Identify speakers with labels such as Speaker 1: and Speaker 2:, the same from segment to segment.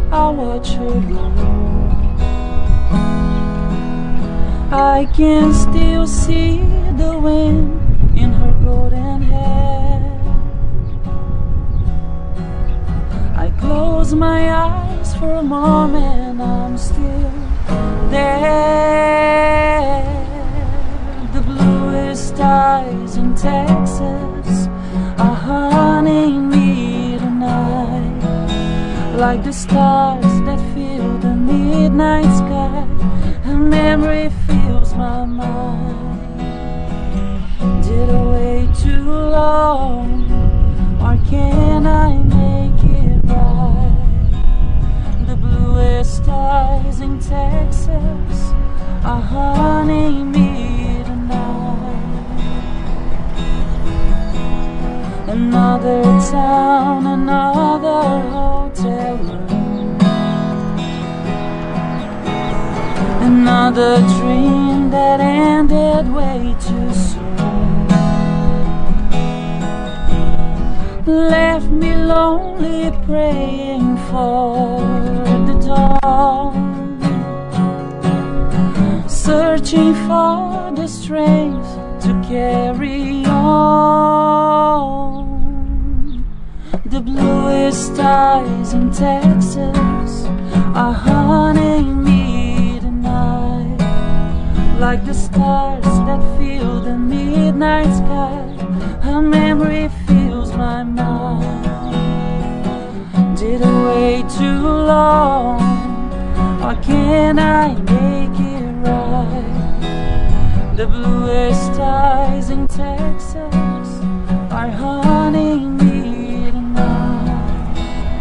Speaker 1: I watch her go. I can still see the wind in her golden hair. I close my eyes for a moment, I'm still there. The bluest skies in Texas are haunting me tonight, like the stars that fill the midnight sky. A memory fills my mind. Did I wait too long, or can I make it right? The bluest skies in Texas are haunting me tonight. Another town, another hotel room, another dream that ended way too soon. Left me lonely, praying for the dawn, searching for the strength to carry on. The bluest skies in Texas are haunting me tonight, like the stars that fill the midnight sky. A memory fills my mind. Did I wait too long, or can I make it right? The bluest skies in Texas are haunting me tonight.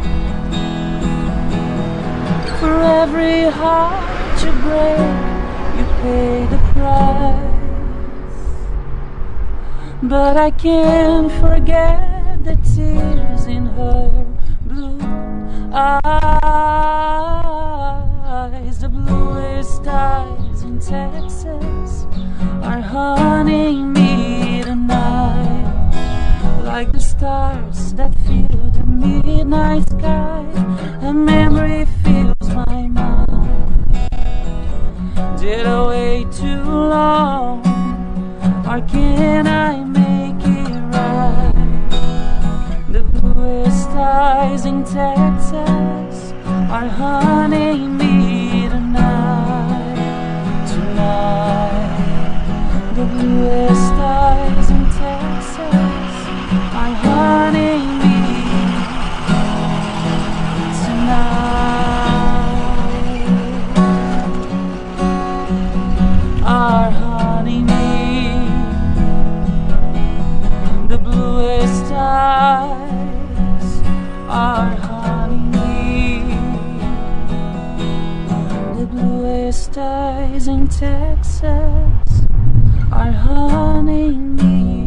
Speaker 1: For every heart you break, you pay the price. But I can't forget the tears in her blue eyes. The bluest skies in Texas are haunting me tonight, like the stars that fill the midnight sky. A memory fills my mind. Did I wait too long, or can I make it right? The bluest skies in Texas are haunting me tonight, tonight. The bluest skies in Texas are haunting me tonight, are haunting me. The bluest skies are haunting me. The bluest skies in Texas are haunting me.